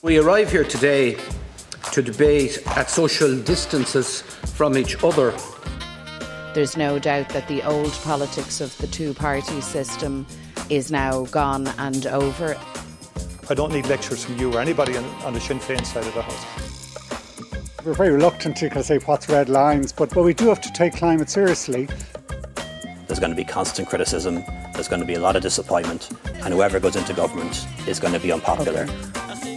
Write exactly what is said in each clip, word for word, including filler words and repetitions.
We arrive here today to debate at social distances from each other. There's no doubt that the old politics of the two-party system is now gone and over. I don't need lectures from you or anybody on, on the Sinn Féin side of the house. We're very reluctant to kind of say what's red lines, but, but we do have to take climate seriously. There's going to be constant criticism, there's going to be a lot of disappointment, and whoever goes into government is going to be unpopular. Okay.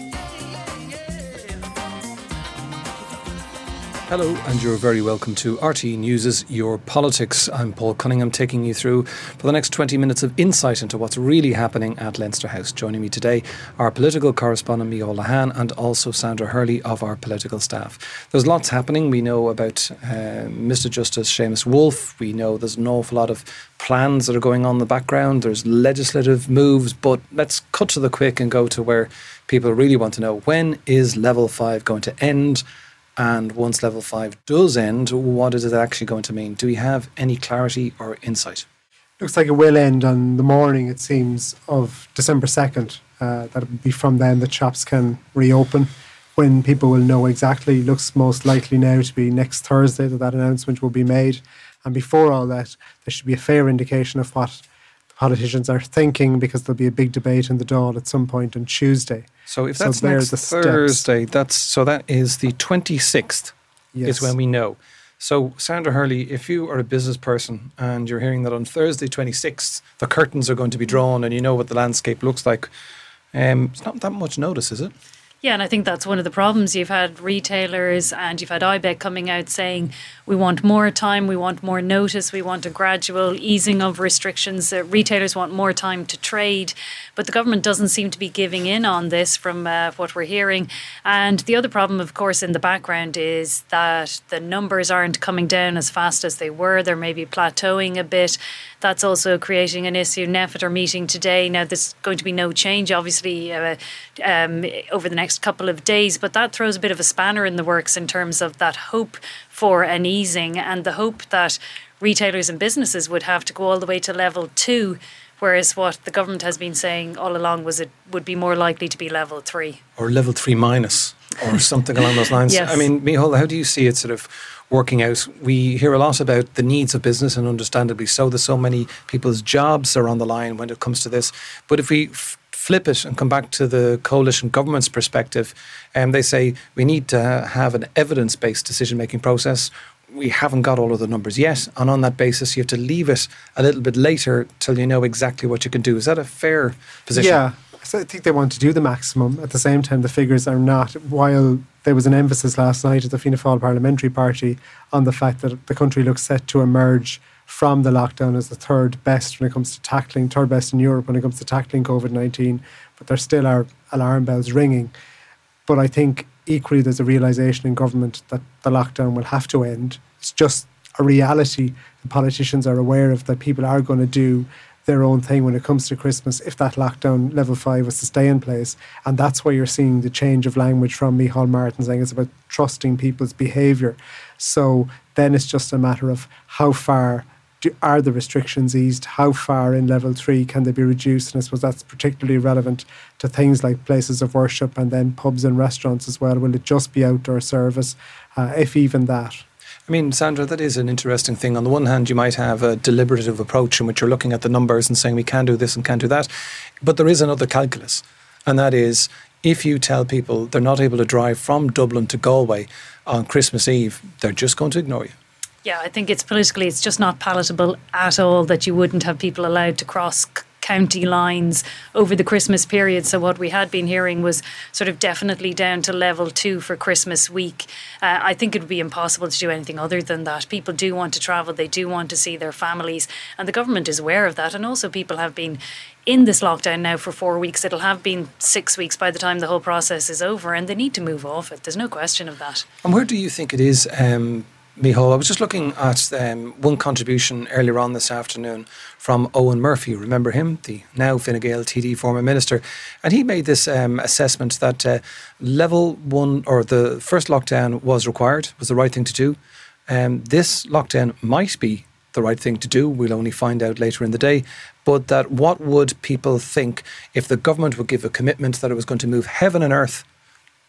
Hello, and you're very welcome to R T E News' Your Politics. I'm Paul Cunningham, taking you through for the next twenty minutes of insight into what's really happening at Leinster House. Joining me today, our political correspondent Micheál Lehane and also Sandra Hurley of our political staff. There's lots happening. We know about uh, Mister Justice Seamus Wolfe. We know there's an awful lot of plans that are going on in the background. There's legislative moves, but let's cut to the quick and go to where people really want to know, when is Level five going to end? And once Level five does end, what is it actually going to mean? Do we have any clarity or insight? Looks like it will end on the morning, it seems, of December second. Uh, that will be from then that shops can reopen. When people will know exactly, looks most likely now to be next Thursday that that announcement will be made. And before all that, there should be a fair indication of what the politicians are thinking, because there'll be a big debate in the Dáil at some point on Tuesday. So if that's so next Thursday, that's so that is the twenty-sixth yes. is when we know. So Sandra Hurley, if you are a business person and you're hearing that on Thursday twenty-sixth the curtains are going to be drawn and you know what the landscape looks like, um, it's not that much notice, is it? Yeah, and I think that's one of the problems. You've had retailers and you've had I B E C coming out saying we want more time, we want more notice, we want a gradual easing of restrictions. Uh, retailers want more time to trade, but the government doesn't seem to be giving in on this from uh, what we're hearing. And the other problem, of course, in the background is that the numbers aren't coming down as fast as they were. They're maybe plateauing a bit. That's also creating an issue. N E F I T are meeting today. Now, there's going to be no change, obviously, uh, um, over the next couple of days, but that throws a bit of a spanner in the works in terms of that hope for an easing and the hope that retailers and businesses would have to go all the way to level two, whereas what the government has been saying all along was it would be more likely to be level three. Or level three minus, or something along those lines. Yes. I mean, Micheál, how do you see it sort of working out? We hear a lot about the needs of business, and understandably so. There's so many people's jobs are on the line when it comes to this. But if we f- flip it and come back to the coalition government's perspective, and um, they say we need to have an evidence-based decision-making process. We haven't got all of the numbers yet, and on that basis you have to leave it a little bit later till you know exactly what you can do. Is that a fair position? Yeah, so I think they want to do the maximum. At the same time, the figures are not, while there was an emphasis last night at the Fianna Fáil Parliamentary Party on the fact that the country looks set to emerge from the lockdown as the third best when it comes to tackling, third best in Europe when it comes to tackling COVID nineteen, but there still are alarm bells ringing. But I think equally there's a realisation in government that the lockdown will have to end. It's just a reality the politicians are aware of, that people are going to do their own thing when it comes to Christmas if that lockdown level five was to stay in place. And that's why you're seeing the change of language from Micheál Martin saying it's about trusting people's behaviour. So then it's just a matter of how far do, are the restrictions eased, how far in level three can they be reduced, and I suppose that's particularly relevant to things like places of worship and then pubs and restaurants as well. Will it just be outdoor service, uh, if even that? I mean, Sandra, that is an interesting thing. On the one hand, you might have a deliberative approach in which you're looking at the numbers and saying we can do this and can't do that. But there is another calculus, and that is if you tell people they're not able to drive from Dublin to Galway on Christmas Eve, they're just going to ignore you. Yeah, I think it's politically, it's just not palatable at all that you wouldn't have people allowed to cross county lines over the Christmas period. So what we had been hearing was sort of definitely down to level two for Christmas week. Uh, I think it would be impossible to do anything other than that. People do want to travel, they do want to see their families, and the government is aware of that. And also people have been in this lockdown now for four weeks. It'll have been six weeks by the time the whole process is over, and they need to move off it. There's no question of that. And where do you think it is, um, Micheál? I was just looking at um, one contribution earlier on this afternoon from Eoin Murphy. Remember him, the now Fine Gael T D former minister, and he made this um, assessment that uh, level one, or the first lockdown, was required, was the right thing to do. Um, this lockdown might be the right thing to do. We'll only find out later in the day. But that what would people think if the government would give a commitment that it was going to move heaven and earth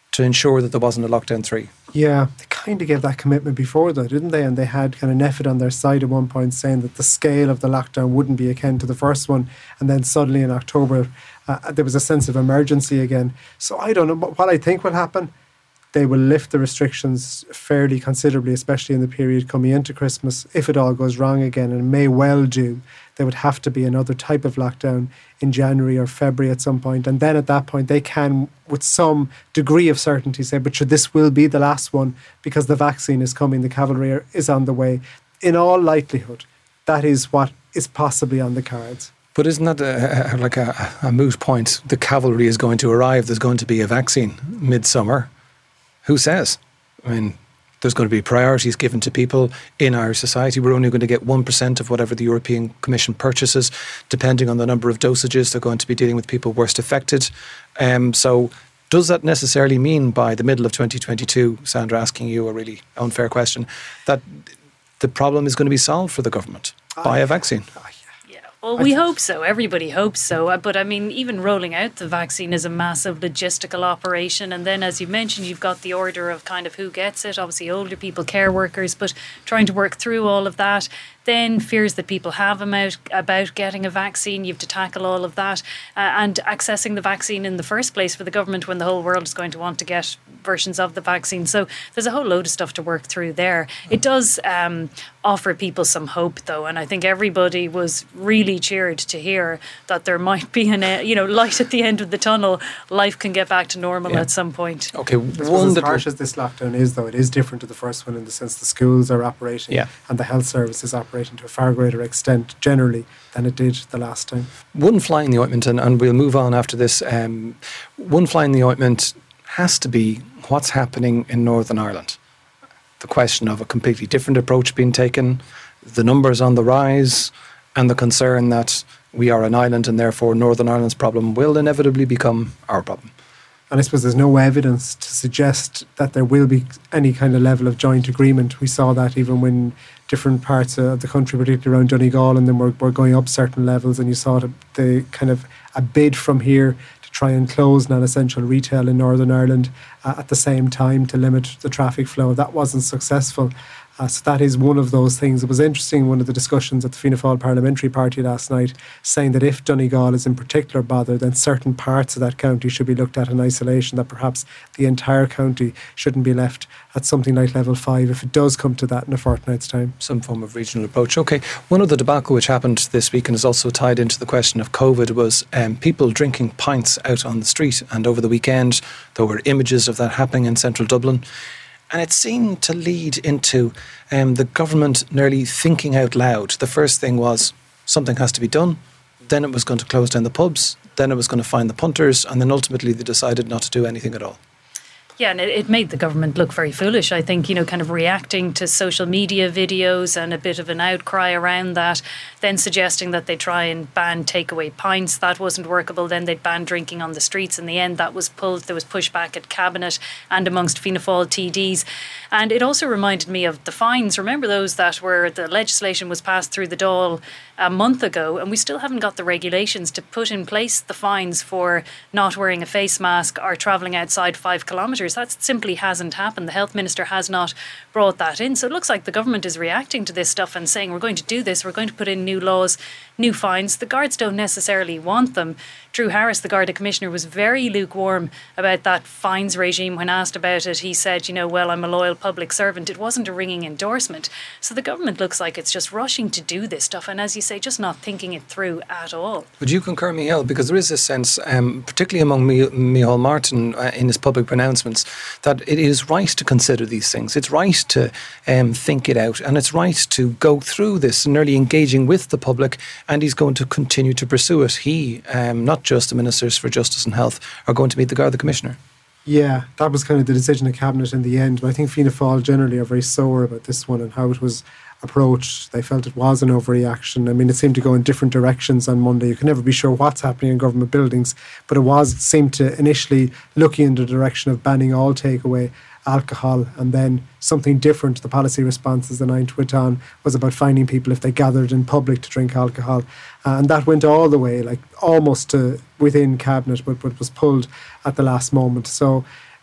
to ensure that there wasn't a lockdown three. Yeah, they kind of gave that commitment before though, didn't they? And they had kind of Neffet on their side at one point saying that the scale of the lockdown wouldn't be akin to the first one. And then suddenly in October, uh, there was a sense of emergency again. So I don't know what I think will happen. They will lift the restrictions fairly considerably, especially in the period coming into Christmas. If it all goes wrong again, and it may well do, there would have to be another type of lockdown in January or February at some point. And then at that point, they can, with some degree of certainty, say, but sure, this will be the last one because the vaccine is coming, the cavalry is on the way. In all likelihood, that is what is possibly on the cards. But isn't that a, a, like a, a moot point? The cavalry is going to arrive. There's going to be a vaccine midsummer. Who says? I mean, there's going to be priorities given to people in our society. We're only going to get one percent of whatever the European Commission purchases, depending on the number of dosages. They're going to be dealing with people worst affected. Um, so does that necessarily mean by the middle of twenty twenty-two, Sandra, asking you a really unfair question, that the problem is going to be solved for the government by a vaccine? Well, we hope so. Everybody hopes so. But I mean, even rolling out the vaccine is a massive logistical operation. And then, as you mentioned, you've got the order of kind of who gets it. Obviously, older people, care workers, but trying to work through all of that. Then fears that people have about, about getting a vaccine. You have to tackle all of that. Uh, and accessing the vaccine in the first place for the government when the whole world is going to want to get versions of the vaccine. So there's a whole load of stuff to work through there. It does um, offer people some hope, though. And I think everybody was really cheered to hear that there might be an, uh, you know, light at the end of the tunnel. Life can get back to normal yeah. at some point. Okay, one as harsh as this lockdown is, though, it is different to the first one in the sense the schools are operating yeah. and the health service is operating to a far greater extent generally than it did the last time. One fly in the ointment, and, and we'll move on after this. Um, one fly in the ointment has to be what's happening in Northern Ireland. The question of a completely different approach being taken, the numbers on the rise, and the concern that we are an island and therefore Northern Ireland's problem will inevitably become our problem. And I suppose there's no evidence to suggest that there will be any kind of level of joint agreement. We saw that even when different parts of the country, particularly around Donegal, and then we're, we're going up certain levels, and you saw the, the kind of a bid from here to try and close non-essential retail in Northern Ireland uh, at the same time to limit the traffic flow. That wasn't successful. Uh, so that is one of those things. It was interesting, one of the discussions at the Fianna Fáil Parliamentary Party last night, saying that if Donegal is in particular bothered, then certain parts of that county should be looked at in isolation, that perhaps the entire county shouldn't be left at something like level five if it does come to that in a fortnight's time. Some form of regional approach. Okay, one of the debacle which happened this week and is also tied into the question of COVID was um, people drinking pints out on the street, and over the weekend there were images of that happening in central Dublin. And it seemed to lead into um, the government nearly thinking out loud. The first thing was something has to be done. Then it was going to close down the pubs. Then it was going to fine the punters. And then ultimately they decided not to do anything at all. Yeah, and it, it made the government look very foolish, I think, you know, kind of reacting to social media videos and a bit of an outcry around that, then suggesting that they try and ban takeaway pints. That wasn't workable. Then they'd ban drinking on the streets. In the end, that was pulled. There was pushback at Cabinet and amongst Fianna Fáil T Ds. And it also reminded me of the fines. Remember those that were, the legislation was passed through the Dáil a month ago, and we still haven't got the regulations to put in place the fines for not wearing a face mask or travelling outside five kilometres. That simply hasn't happened. The Health Minister has not brought that in. So it looks like the government is reacting to this stuff and saying, we're going to do this, we're going to put in new laws, new fines. The guards don't necessarily want them. Drew Harris, the Garda Commissioner, was very lukewarm about that fines regime. When asked about it, he said, you know, well, I'm a loyal public servant. It wasn't a ringing endorsement. So the government looks like it's just rushing to do this stuff and, as you say, just not thinking it through at all. Would you concur, Micheál? Because there is a sense, um, particularly among Micheál Martin uh, in his public pronouncements, that it is right to consider these things. It's right to um, think it out, and it's right to go through this and nearly engaging with the public, and he's going to continue to pursue it. He, um, not just the Ministers for Justice and Health, are going to meet the Garda Commissioner. Yeah, that was kind of the decision of Cabinet in the end. But I think Fianna Fáil generally are very sore about this one and how it was approached. They felt it was an overreaction. I mean, it seemed to go in different directions on Monday. You can never be sure what's happening in government buildings, but it was it seemed to initially look in the direction of banning all takeaway alcohol, and then something different. The policy response, as the nine to it on, was about fining people if they gathered in public to drink alcohol, uh, and that went all the way, like almost to within Cabinet, but, but was pulled at the last moment. So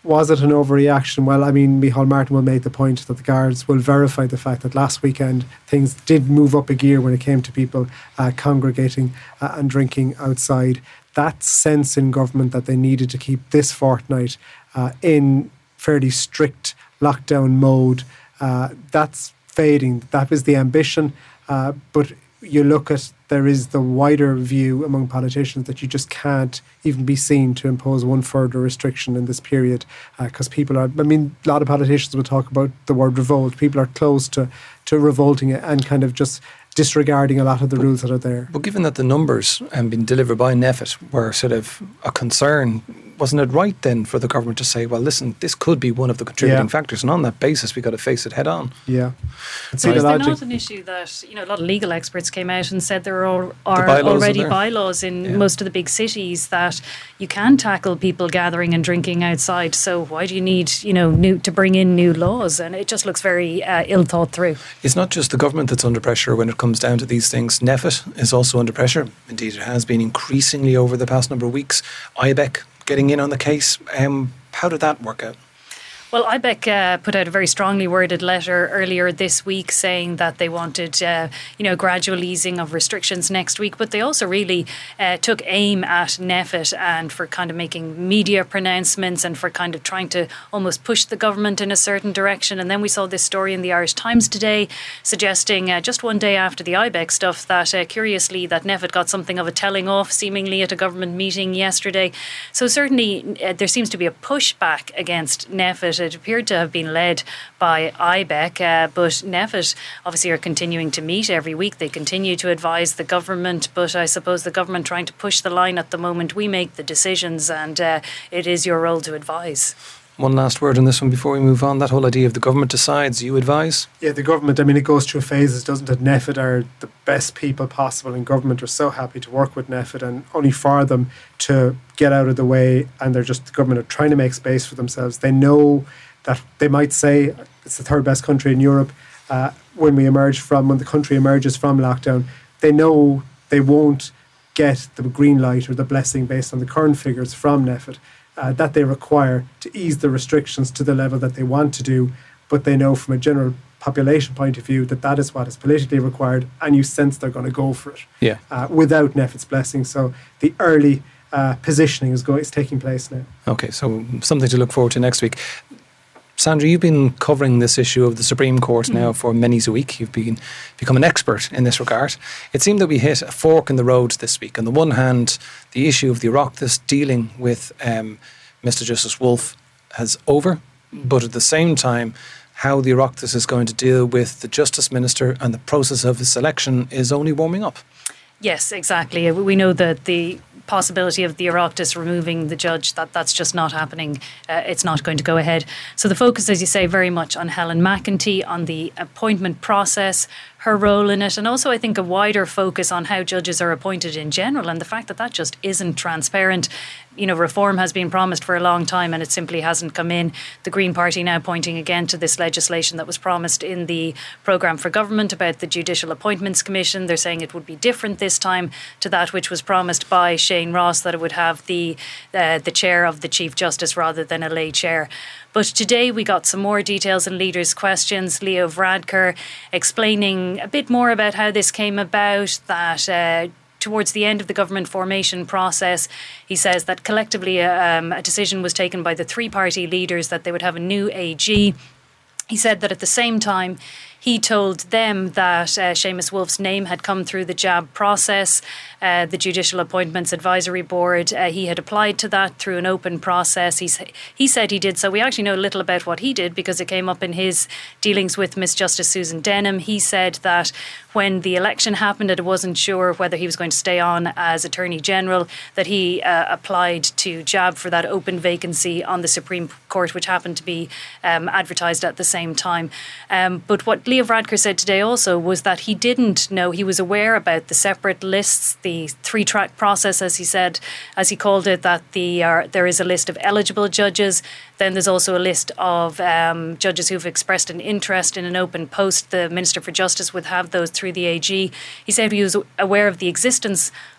was it an overreaction? Well, I mean, Micheál Martin will make the point that the guards will verify the fact that last weekend things did move up a gear when it came to people uh, congregating uh, and drinking outside. That sense in government that they needed to keep this fortnight uh, in fairly strict lockdown mode, uh, that's fading. That was the ambition, uh, but you look at, there is the wider view among politicians that you just can't even be seen to impose one further restriction in this period, because uh, people are, I mean, a lot of politicians will talk about the word revolt. People are close to, to revolting and kind of just disregarding a lot of the but, rules that are there. But given that the numbers um, being delivered by NPHET were sort of a concern, wasn't it right then for the government to say, well, listen, this could be one of the contributing yeah. factors, and on that basis we've got to face it head on? Yeah. So is there not an issue that, you know, a lot of legal experts came out and said there are, are the already are bylaws in yeah. most of the big cities that you can tackle people gathering and drinking outside, so why do you need, you know, new to bring in new laws? And it just looks very uh, ill thought through. It's not just the government that's under pressure when it comes down to these things. NPHET is also under pressure. Indeed, it has been increasingly over the past number of weeks. I B E C getting in on the case. Um, how did that work out? Well, I B E C uh, put out a very strongly worded letter earlier this week saying that they wanted, uh, you know, gradual easing of restrictions next week, but they also really uh, took aim at NPHET and for kind of making media pronouncements and for kind of trying to almost push the government in a certain direction. And then we saw this story in the Irish Times today suggesting uh, just one day after the I B E C stuff that uh, curiously that NPHET got something of a telling off seemingly at a government meeting yesterday. So certainly uh, there seems to be a pushback against NPHET. It appeared to have been led by I B E C, uh, but NPHET obviously are continuing to meet every week. They continue to advise the government, but I suppose the government trying to push the line at the moment. We make the decisions, and uh, it is your role to advise. One last word on this one before we move on. That whole idea of the government decides, you advise? Yeah, the government, I mean, it goes through phases, doesn't it? NPHET are the best people possible in government. Are so happy to work with NPHET, and only for them to get out of the way, and they're just, the government are trying to make space for themselves. They know that they might say it's the third best country in Europe uh, when we emerge from, when the country emerges from lockdown. They know they won't get the green light or the blessing based on the current figures from NPHET uh, that they require to ease the restrictions to the level that they want to do, but they know from a general population point of view that that is what is politically required, and you sense they're going to go for it yeah. uh, without NPHET's blessing. So the early uh, positioning is, going, is taking place now. Okay, so something to look forward to next week. Sandra, you've been covering this issue of the Supreme Court now for many a week. You've been become an expert in this regard. It seemed that we hit a fork in the road this week. On the one hand, the issue of the Oireachtas dealing with um, Mister Justice Wolfe has over, but at the same time, how the Oireachtas is going to deal with the Justice Minister and the process of his selection is only warming up. Yes, exactly. We know that the possibility of the Oireachtas removing the judge, that that's just not happening. Uh, it's not going to go ahead. So the focus, as you say, very much on Helen McEntee, on the appointment process, her role in it, and also I think a wider focus on how judges are appointed in general, and the fact that that just isn't transparent. You know, reform has been promised for a long time and it simply hasn't come in. The Green Party now pointing again to this legislation that was promised in the programme for government about the Judicial Appointments Commission. They're saying it would be different this time to that which was promised by Shane Ross, that it would have the uh, the chair of the Chief Justice rather than a lay chair. But today we got some more details in Leaders' Questions. Leo Varadkar explaining a bit more about how this came about, that uh, towards the end of the government formation process, he says that collectively um, a decision was taken by the three-party leaders that they would have a new A G. He said that at the same time, he told them that uh, Seamus Wolfe's name had come through the J A B process, uh, the Judicial Appointments Advisory Board. Uh, he had applied to that through an open process. He's, he said he did so. We actually know a little about what he did because it came up in his dealings with Miss Justice Susan Denham. He said that when the election happened and it wasn't sure whether he was going to stay on as Attorney General, that he uh, applied to J A B for that open vacancy on the Supreme Court, which happened to be um, advertised at the same time. Um, but what Leo Varadkar said today also was that he didn't know, he was aware about the separate lists, the three-track process, as he said, as he called it, that the uh, there is a list of eligible judges. Then there's also a list of um, judges who've expressed an interest in an open post. The Minister for Justice would have those through the A G. He said he was aware of the existence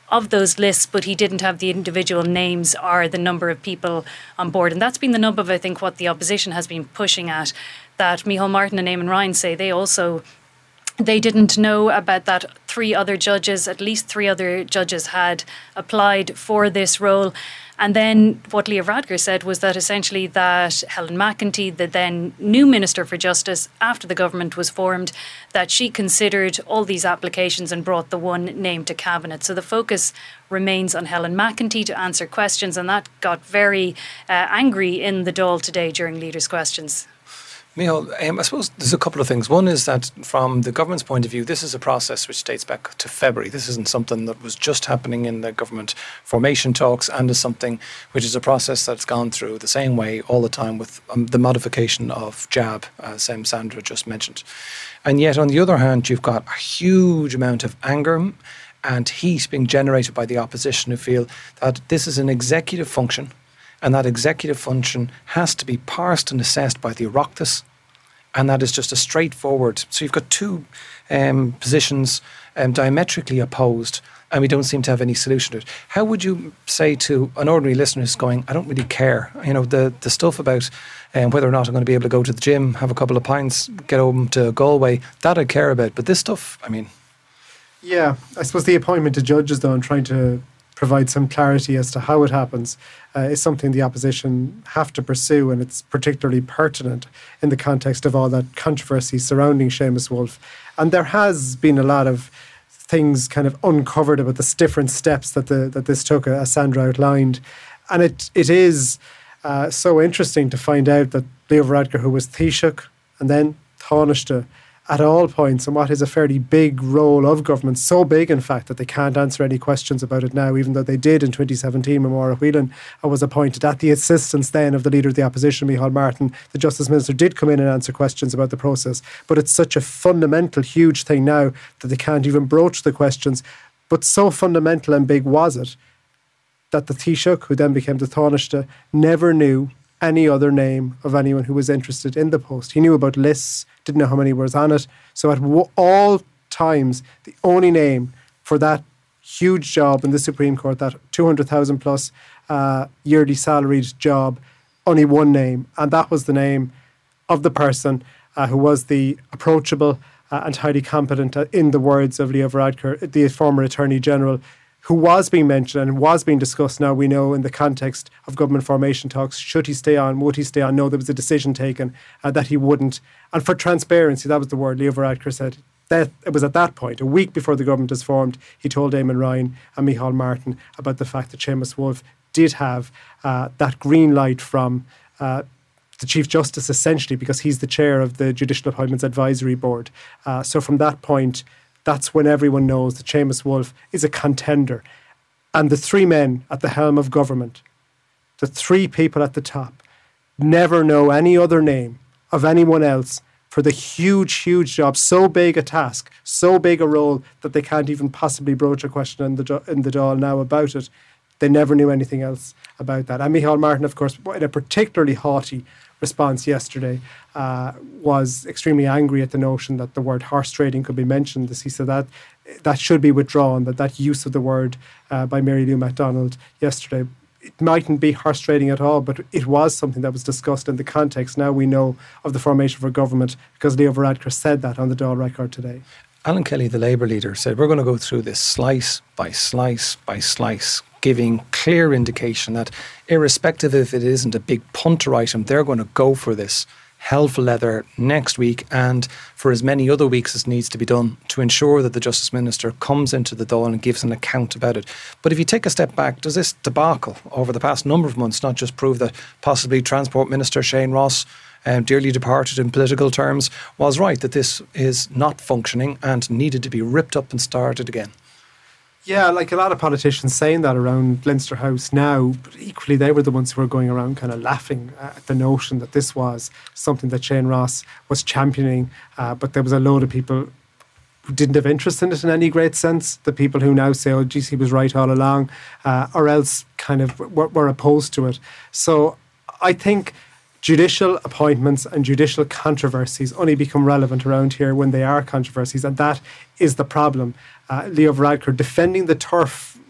of those lists, but he didn't have the individual names or the number of people on board. And that's been the nub of, I think, what the opposition has been pushing at, that Micheál Martin and Eamon Ryan say they also They didn't know about that three other judges, at least three other judges had applied for this role. And then what Leo Varadkar said was that essentially that Helen McEntee, the then new Minister for Justice after the government was formed, that she considered all these applications and brought the one name to Cabinet. So the focus remains on Helen McEntee to answer questions, and that got very uh, angry in the Dáil today during Leaders' Questions. Micheál, um, I suppose there's a couple of things. One is that from the government's point of view, this is a process which dates back to February. This isn't something that was just happening in the government formation talks, and is something which is a process that's gone through the same way all the time with um, the modification of J A B, as um, Sandra just mentioned. And yet, on the other hand, you've got a huge amount of anger and heat being generated by the opposition, who feel that this is an executive function, and that executive function has to be parsed and assessed by the Oireachtas, and that is just a straightforward. So you've got two um, positions um, diametrically opposed, and we don't seem to have any solution to it. How would you say to an ordinary listener who's going, I don't really care, you know, the, the stuff about um, whether or not I'm going to be able to go to the gym, have a couple of pints, get home to Galway, that I care about. But this stuff, I mean... Yeah, I suppose the appointment to judges, though, and trying to provide some clarity as to how it happens uh, is something the opposition have to pursue, and it's particularly pertinent in the context of all that controversy surrounding Seamus Wolfe. And there has been a lot of things kind of uncovered about the different steps that the that this took, as Sandra outlined. And it it is uh, so interesting to find out that Leo Varadkar, who was Taoiseach and then Taoiseach at all points, and what is a fairly big role of government, so big in fact that they can't answer any questions about it now, even though they did in twenty seventeen when Maura Whelan was appointed at the assistance then of the Leader of the Opposition, Micheál Martin. The Justice Minister did come in and answer questions about the process, but it's such a fundamental, huge thing now that they can't even broach the questions. But so fundamental and big was it that the Taoiseach, who then became the Taoiseach, never knew any other name of anyone who was interested in the post. He knew about lists, didn't know how many was on it. So at w- all times, the only name for that huge job in the Supreme Court, that two hundred thousand plus uh, yearly salaried job, only one name. And that was the name of the person uh, who was the approachable uh, and highly competent, uh, in the words of Leo Varadkar, the former Attorney General, who was being mentioned and was being discussed now, we know, in the context of government formation talks. Should he stay on? Would he stay on? No, there was a decision taken uh, that he wouldn't. And for transparency, that was the word Leo Varadkar said. That it was at that point, a week before the government was formed, he told Eamon Ryan and Micheál Martin about the fact that Seamus Wolfe did have uh, that green light from uh, the Chief Justice, essentially, because he's the chair of the Judicial Appointments Advisory Board. Uh, so from that point, that's when everyone knows that Seamus Wolfe is a contender. And the three men at the helm of government, the three people at the top, never know any other name of anyone else for the huge, huge job, so big a task, so big a role that they can't even possibly broach a question in the, in the Dáil now about it. They never knew anything else about that. And Micheál Martin, of course, in a particularly haughty response yesterday, uh, was extremely angry at the notion that the word horse trading could be mentioned. He said that that should be withdrawn, that that use of the word uh, by Mary Lou MacDonald yesterday, it mightn't be horse trading at all, but it was something that was discussed in the context, now we know, of the formation of a government, because Leo Varadkar said that on the Dáil record today. Alan Kelly, the Labour leader, said we're going to go through this slice by slice by slice, giving clear indication that irrespective if it isn't a big punter item, they're going to go for this hell for leather next week and for as many other weeks as needs to be done to ensure that the Justice Minister comes into the Dáil and gives an account about it. But if you take a step back, does this debacle over the past number of months not just prove that possibly Transport Minister Shane Ross, um, dearly departed in political terms, was right, that this is not functioning and needed to be ripped up and started again? Yeah, like a lot of politicians saying that around Leinster House now, but equally they were the ones who were going around kind of laughing at the notion that this was something that Shane Ross was championing, uh, but there was a load of people who didn't have interest in it in any great sense. The people who now say, oh, geez, he was right all along, uh, or else kind of were, were opposed to it. So I think judicial appointments and judicial controversies only become relevant around here when they are controversies, and that is the problem. Uh, Leo Varadkar defending the turf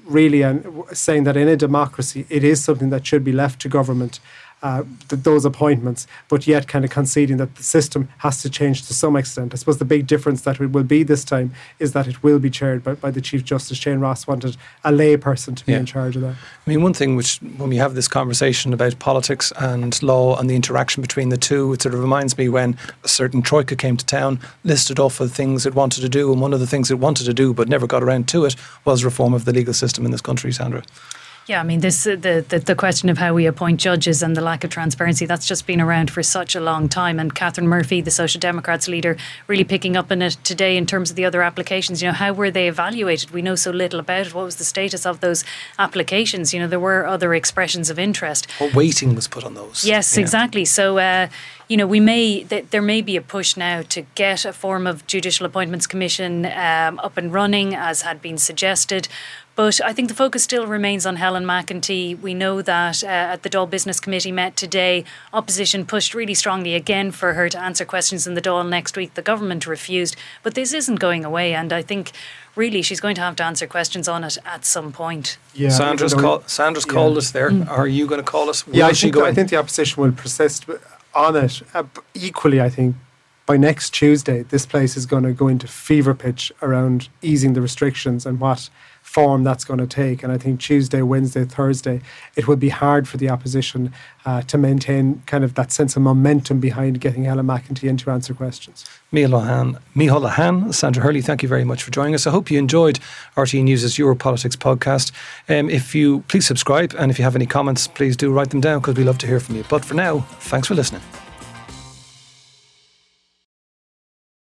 really and saying that in a democracy it is something that should be left to government, uh, th- those appointments, but yet kind of conceding that the system has to change to some extent. I suppose the big difference that it will be this time is that it will be chaired by, by the Chief Justice. Shane Ross wanted a lay person to be Yeah. in charge of that. I mean, one thing which, when we have this conversation about politics and law and the interaction between the two, it sort of reminds me when a certain troika came to town, listed off of things it wanted to do, and one of the things it wanted to do but never got around to it was reform of the legal system in this country, Sandra. Yeah, I mean, this uh, the, the the question of how we appoint judges and the lack of transparency, that's just been around for such a long time. And Catherine Murphy, the Social Democrats leader, really picking up on it today in terms of the other applications. You know, how were they evaluated? We know so little about it. What was the status of those applications? You know, there were other expressions of interest. What weighting was put on those? Yes, Yeah. exactly. So, uh, you know, we may th- there may be a push now to get a form of Judicial Appointments Commission um, up and running, as had been suggested. But I think the focus still remains on Helen McEntee. We know that uh, at the Dáil Business Committee met today, opposition pushed really strongly again for her to answer questions in the Dáil next week. The government refused. But this isn't going away, and I think really she's going to have to answer questions on it at some point. Yeah, Sandra's, even though- call, Sandra's yeah. called us there. Are you going to call us? Where Yeah, I is she think, going? I think the opposition will persist on it. Uh, but equally, I think by next Tuesday, this place is going to go into fever pitch around easing the restrictions and what form that's going to take. And I think Tuesday, Wednesday, Thursday, it will be hard for the opposition uh, to maintain kind of that sense of momentum behind getting Helen McEntee in to answer questions. Micheál Lehane, Micheál Lehane, Sandra Hurley, thank you very much for joining us. I hope you enjoyed R T E News' Your Politics podcast. Um, if you please subscribe, and if you have any comments, please do write them down because we love to hear from you. But for now, thanks for listening.